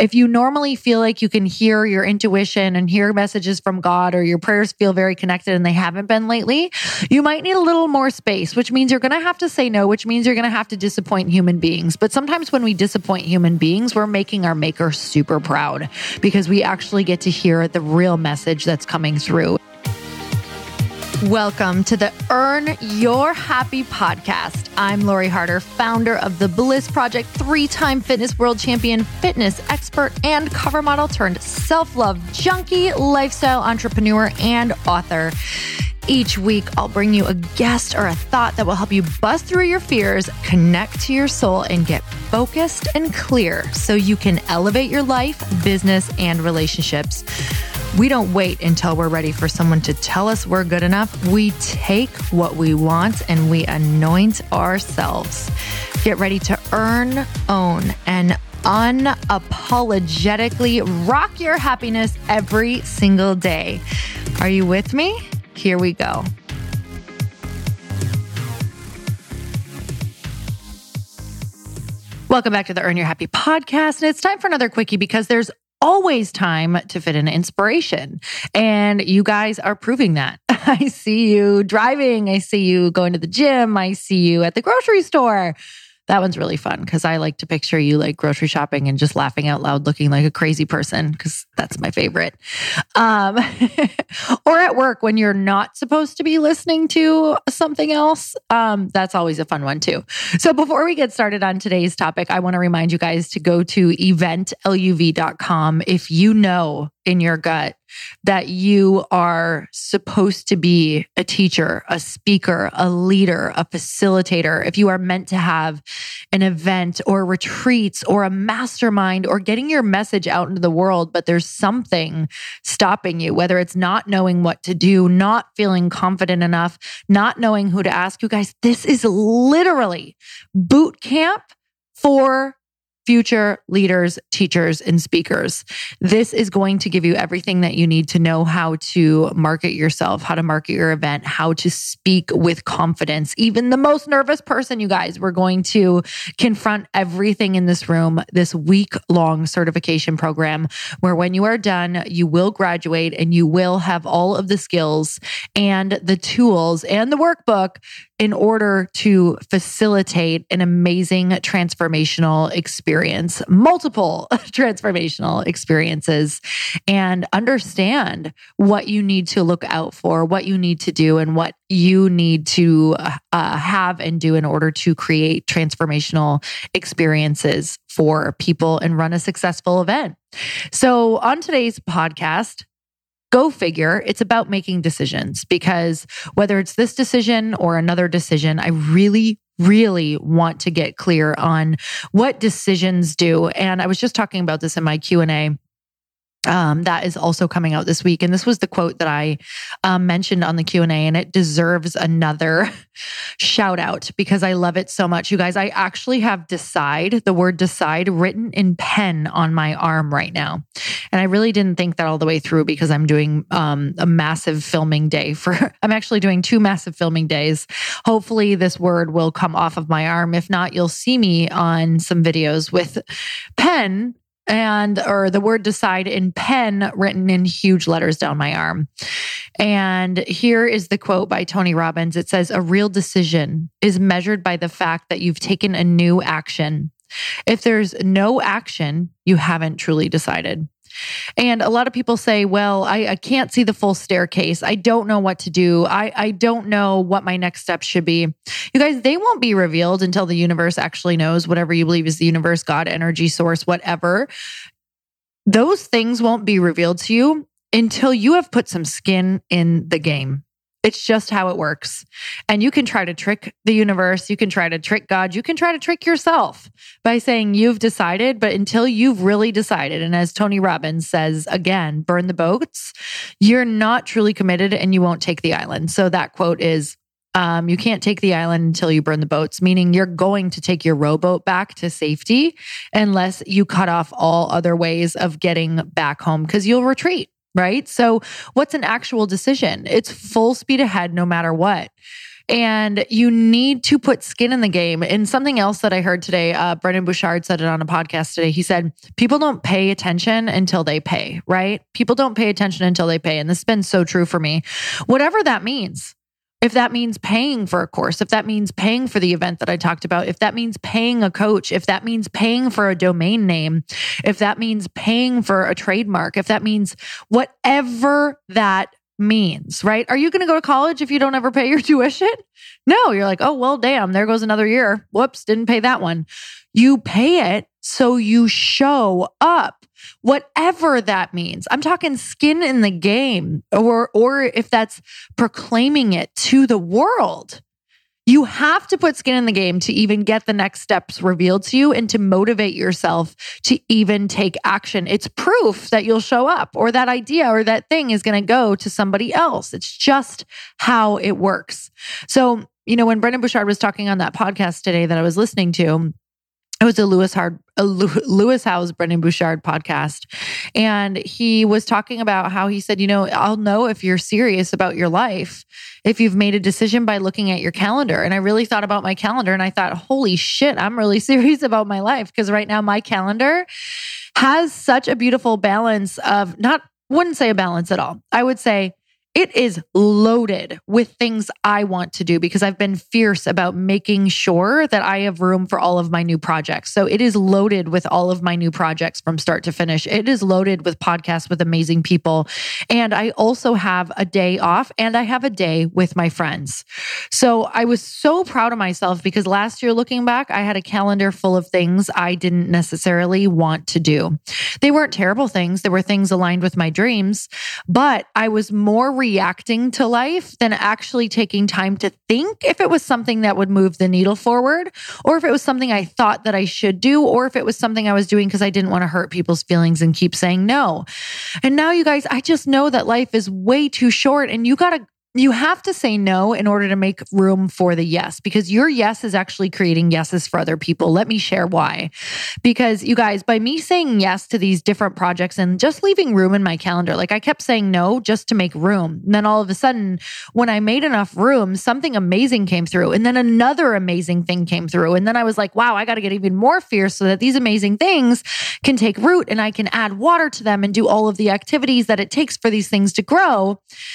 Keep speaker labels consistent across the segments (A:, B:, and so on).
A: If you normally feel like you can hear your intuition and hear messages from God, or your prayers feel very connected and they haven't been lately, you might need a little more space, which means you're going to have to say no, which means you're going to have to disappoint human beings. But sometimes when we disappoint human beings, we're making our maker super proud because we actually get to hear the real message that's coming through. Welcome to the Earn Your Happy podcast. I'm Lori Harder, founder of The Bliss Project, 3-time fitness world champion, fitness expert, and cover model turned self-love junkie, lifestyle entrepreneur, and author. Each week, I'll bring you a guest or a thought that will help you bust through your fears, connect to your soul, and get focused and clear so you can elevate your life, business, and relationships. We don't wait until we're ready for someone to tell us we're good enough. We take what we want and we anoint ourselves. Get ready to earn, own, and unapologetically rock your happiness every single day. Are you with me? Here we go. Welcome back to the Earn Your Happy podcast. And it's time for another quickie because there's always time to fit in inspiration. And you guys are proving that. I see you driving. I see you going to the gym. I see you at the grocery store. That one's really fun because I like to picture you like grocery shopping and just laughing out loud, looking like a crazy person because that's my favorite. Or at work when you're not supposed to be listening to something else. That's always a fun one too. So before we get started on today's topic, I want to remind you guys to go to eventluv.com if you know in your gut that you are supposed to be a teacher, a speaker, a leader, a facilitator, if you are meant to have an event or retreats or a mastermind or getting your message out into the world, but there's something stopping you, whether it's not knowing what to do, not feeling confident enough, not knowing who to ask. You guys, this is literally boot camp for future leaders, teachers, and speakers. This is going to give you everything that you need to know how to market yourself, how to market your event, how to speak with confidence. Even the most nervous person, you guys, we're going to confront everything in this room, this week-long certification program, where when you are done, you will graduate and you will have all of the skills and the tools and the workbook in order to facilitate an amazing transformational experience, multiple transformational experiences, and understand what you need to look out for, what you need to do, and what you need to have and do in order to create transformational experiences for people and run a successful event. So on today's podcast, go figure, it's about making decisions, because whether it's this decision or another decision, I really want to get clear on what decisions do. And I was just talking about this in my Q&A. That is also coming out this week. And this was the quote that I mentioned on the Q&A, and it deserves another shout out because I love it so much. You guys, I actually have the word decide written in pen on my arm right now. And I really didn't think that all the way through because I'm doing a massive filming day I'm actually doing 2 massive filming days. Hopefully this word will come off of my arm. If not, you'll see me on some videos with pen or the word decide in pen written in huge letters down my arm. And here is the quote by Tony Robbins. It says, "A real decision is measured by the fact that you've taken a new action. If there's no action, you haven't truly decided." And a lot of people say, well, I can't see the full staircase. I don't know what to do. I don't know what my next steps should be. You guys, they won't be revealed until the universe actually knows, whatever you believe is the universe, God, energy, source, whatever. Those things won't be revealed to you until you have put some skin in the game. It's just how it works. And you can try to trick the universe. You can try to trick God. You can try to trick yourself by saying you've decided, but until you've really decided, and as Tony Robbins says, again, burn the boats, you're not truly committed and you won't take the island. So that quote is, you can't take the island until you burn the boats, meaning you're going to take your rowboat back to safety unless you cut off all other ways of getting back home because you'll retreat. Right? So what's an actual decision? It's full speed ahead no matter what. And you need to put skin in the game. And something else that I heard today, Brendon Burchard said it on a podcast today. He said, people don't pay attention until they pay, right? People don't pay attention until they pay. And this has been so true for me. Whatever that means. If that means paying for a course, if that means paying for the event that I talked about, if that means paying a coach, if that means paying for a domain name, if that means paying for a trademark, if that means whatever that means, right? Are you going to go to college if you don't ever pay your tuition? No, you're like, oh, well, damn, there goes another year. Whoops, didn't pay that one. You pay it so you show up, whatever that means. I'm talking skin in the game, or if that's proclaiming it to the world. You have to put skin in the game to even get the next steps revealed to you and to motivate yourself to even take action. It's proof that you'll show up, or that idea or that thing is going to go to somebody else. It's just how it works. So, when Brendon Burchard was talking on that podcast today that I was listening to, it was a Lewis Howes, Brendon Burchard podcast. And he was talking about how he said, I'll know if you're serious about your life if you've made a decision by looking at your calendar. And I really thought about my calendar and I thought, holy shit, I'm really serious about my life. Because right now my calendar has such a beautiful balance of wouldn't say a balance at all. I would say it is loaded with things I want to do because I've been fierce about making sure that I have room for all of my new projects. So it is loaded with all of my new projects from start to finish. It is loaded with podcasts with amazing people. And I also have a day off and I have a day with my friends. So I was so proud of myself because last year, looking back, I had a calendar full of things I didn't necessarily want to do. They weren't terrible things. They were things aligned with my dreams, but I was more reacting to life than actually taking time to think if it was something that would move the needle forward, or if it was something I thought that I should do, or if it was something I was doing because I didn't want to hurt people's feelings and keep saying no. And now, you guys, I just know that life is way too short and you have to say no in order to make room for the yes, because your yes is actually creating yeses for other people. Let me share why. Because you guys, by me saying yes to these different projects and just leaving room in my calendar, like I kept saying no just to make room. And then all of a sudden, when I made enough room, something amazing came through. And then another amazing thing came through. And then I was like, wow, I got to get even more fierce so that these amazing things can take root and I can add water to them and do all of the activities that it takes for these things to grow.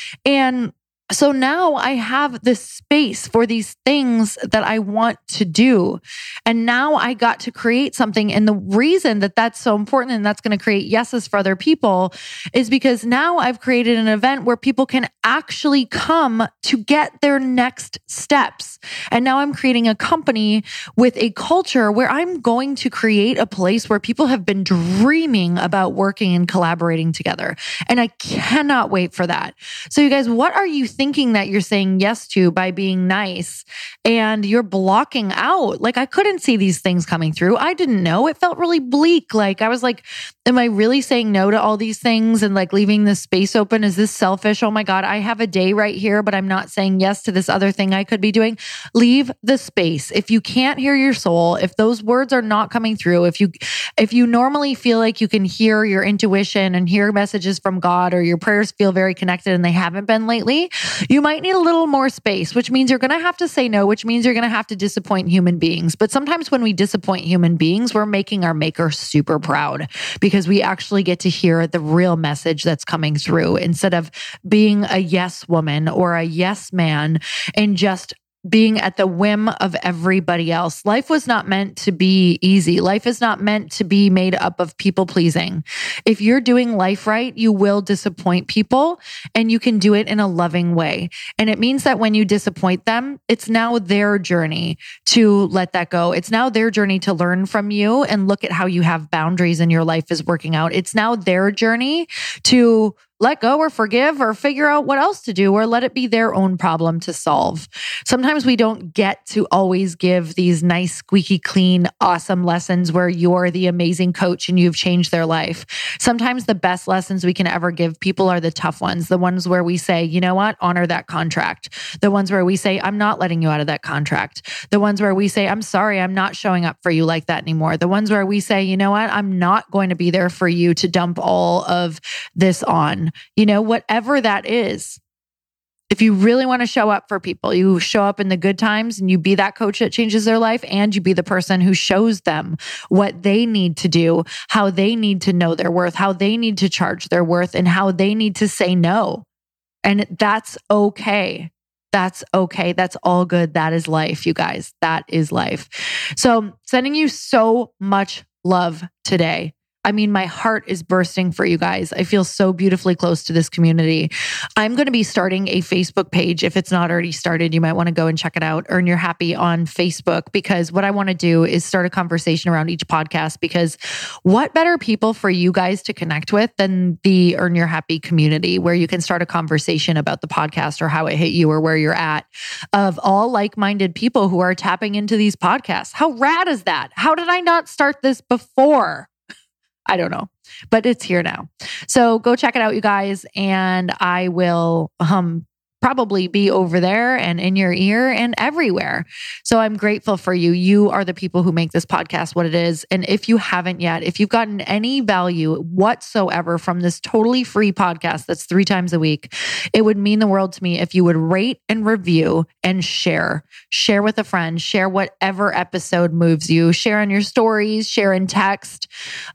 A: And so now I have the space for these things that I want to do. And now I got to create something. And the reason that that's so important and that's going to create yeses for other people is because now I've created an event where people can actually come to get their next steps. And now I'm creating a company with a culture where I'm going to create a place where people have been dreaming about working and collaborating together. And I cannot wait for that. So you guys, what are you thinking that you're saying yes to by being nice and you're blocking out? Like, I couldn't see these things coming through. I didn't know. It felt really bleak. Like, I was like, am I really saying no to all these things and like leaving this space open? Is this selfish? Oh my God, I have a day right here, but I'm not saying yes to this other thing I could be doing. Leave the space. If you can't hear your soul, if those words are not coming through, if you normally feel like you can hear your intuition and hear messages from God, or your prayers feel very connected and they haven't been lately, you might need a little more space, which means you're going to have to say no, which means you're going to have to disappoint human beings. But sometimes when we disappoint human beings, we're making our maker super proud because we actually get to hear the real message that's coming through instead of being a yes woman or a yes man and just being at the whim of everybody else. Life was not meant to be easy. Life is not meant to be made up of people pleasing. If you're doing life right, you will disappoint people and you can do it in a loving way. And it means that when you disappoint them, it's now their journey to let that go. It's now their journey to learn from you and look at how you have boundaries and your life is working out. It's now their journey to let go or forgive or figure out what else to do or let it be their own problem to solve. Sometimes we don't get to always give these nice, squeaky clean, awesome lessons where you're the amazing coach and you've changed their life. Sometimes the best lessons we can ever give people are the tough ones, the ones where we say, you know what, honor that contract. The ones where we say, I'm not letting you out of that contract. The ones where we say, I'm sorry, I'm not showing up for you like that anymore. The ones where we say, you know what, I'm not going to be there for you to dump all of this on. You know, whatever that is. If you really want to show up for people, you show up in the good times and you be that coach that changes their life, and you be the person who shows them what they need to do, how they need to know their worth, how they need to charge their worth, and how they need to say no. And that's okay. That's okay. That's all good. That is life, you guys. That is life. So sending you so much love today. I mean, my heart is bursting for you guys. I feel so beautifully close to this community. I'm going to be starting a Facebook page. If it's not already started, you might want to go and check it out. Earn Your Happy on Facebook, because what I want to do is start a conversation around each podcast, because what better people for you guys to connect with than the Earn Your Happy community, where you can start a conversation about the podcast or how it hit you or where you're at, of all like-minded people who are tapping into these podcasts. How rad is that? How did I not start this before? I don't know, but it's here now. So go check it out, you guys. And I will probably be over there and in your ear and everywhere. So I'm grateful for you. You are the people who make this podcast what it is. And if you haven't yet, if you've gotten any value whatsoever from this totally free podcast that's 3 times a week, it would mean the world to me if you would rate and review and share with a friend, share whatever episode moves you, share on your stories, share in text.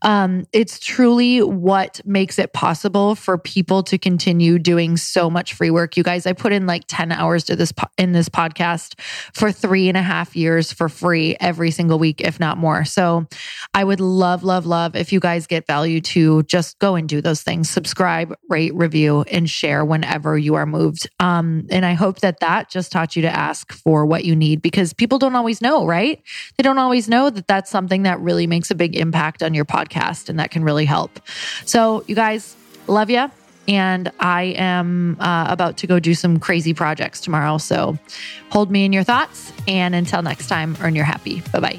A: It's truly what makes it possible for people to continue doing so much free work. You guys, I put in like 10 hours to this podcast for 3.5 years for free every single week, if not more. So I would love if you guys get value to just go and do those things. Subscribe, rate, review, and share whenever you are moved. And I hope that just taught you to ask for what you need, because people don't always know, right? They don't always know that that's something that really makes a big impact on your podcast and that can really help. So you guys, love you. And I am about to go do some crazy projects tomorrow. So hold me in your thoughts. And until next time, Earn Your Happy. Bye-bye.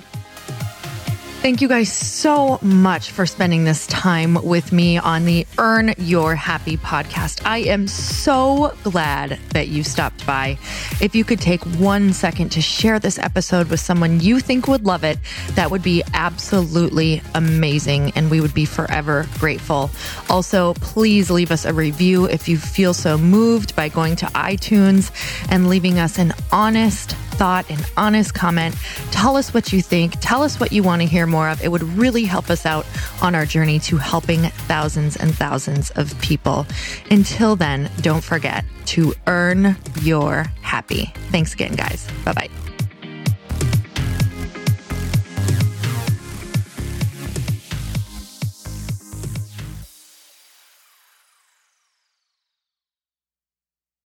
A: Thank you guys so much for spending this time with me on the Earn Your Happy podcast. I am so glad that you stopped by. If you could take 1 second to share this episode with someone you think would love it, that would be absolutely amazing, and we would be forever grateful. Also, please leave us a review if you feel so moved by going to iTunes and leaving us an honest thought, an honest comment. Tell us what you think. Tell us what you want to hear more of. It would really help us out on our journey to helping thousands and thousands of people. Until then, don't forget to earn your happy. Thanks again, guys. Bye-bye.